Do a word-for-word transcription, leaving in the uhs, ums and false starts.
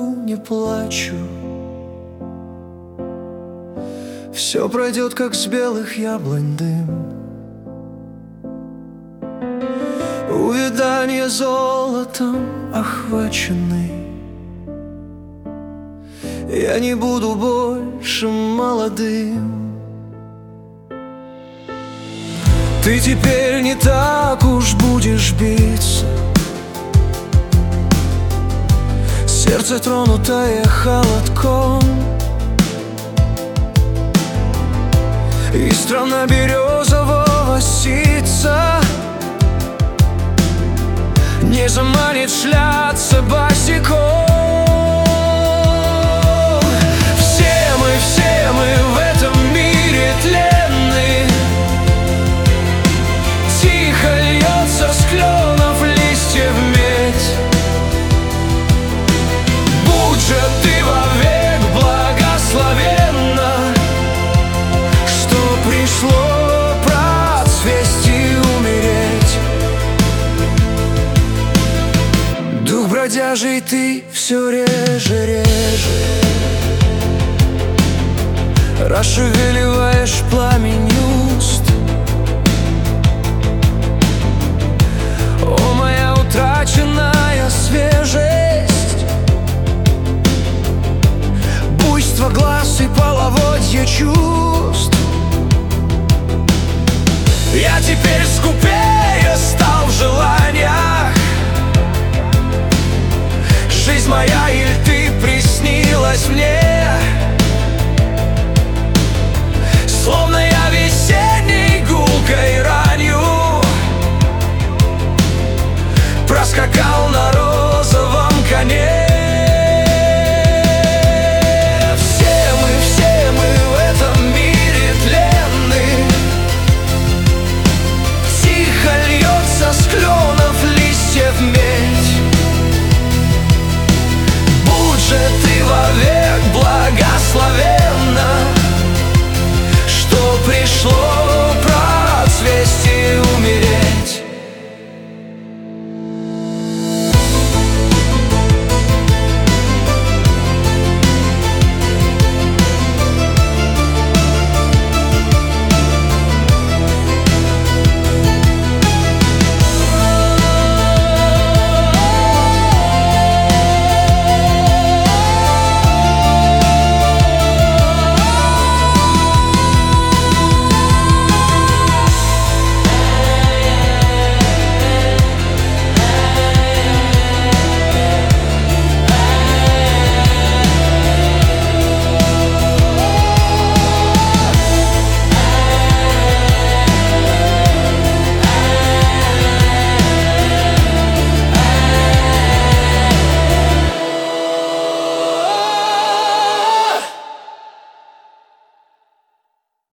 пою, не плачу. Все пройдет, как с белых яблонь дым. Увядание золотом охваченный. Я не буду больше молодым. Ты теперь не так уж будешь биться. Сердце, тронутое холодком, и страна березового ситца не заманит шляться босиком. Все мы, все мы в этом мире тленны. Тихо льется с кленов листьев медь. Будь же ты вовек благословенна, что пришло процвесть и умереть. Дух бродяжий, ты все реже, реже расшевеливаешь пламень уст. О, моя утраченная свежесть, буйство глаз и половодье чувств. Я теперь скупее стал в желаниях. Жизнь моя, или ты приснилась мне? Словно я весенней гулкой ранью проскакал